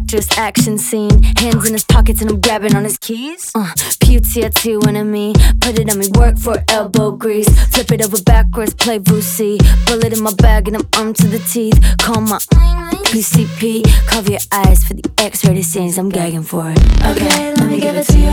Just action scene, hands in his pockets and I'm grabbing on his keys. Pew tattoo on me, put it on me, work for elbow grease. Flip it over backwards, play Vucci. Bullet in my bag and I'm armed to the teeth. Call my PCP, cover your eyes for the X-rated scenes, I'm gagging for it. Okay, let me give it to you.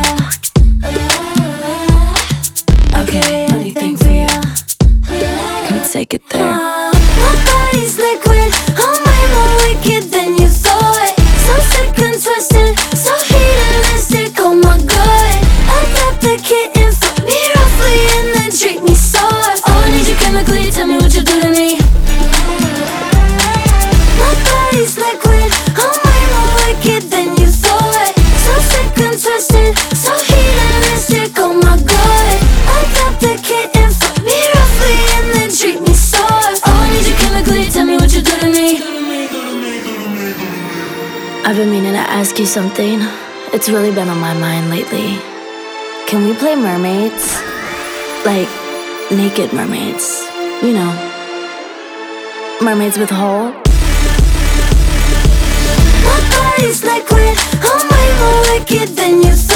Okay, anything for you. Can we take it there? My body's liquid, I'm way more wicked than you thought. So sick and twisted, so hedonistic, oh my god. Adapt the kitten, fuck me roughly and then treat me soft. Oh, I need you chemically, tell me what you do to me. My body's liquid, I'm way more wicked than you thought. So sick and twisted, so hedonistic, oh my god. Adapt the kitten, fuck me roughly and then treat me soft. Oh, I need you chemically, tell me what you do to me. I've been meaning to ask you something. It's really been on my mind lately. Can we play mermaids? Like, naked mermaids. You know, mermaids with a hole. My body's liquid, I'm way more wicked than you thought.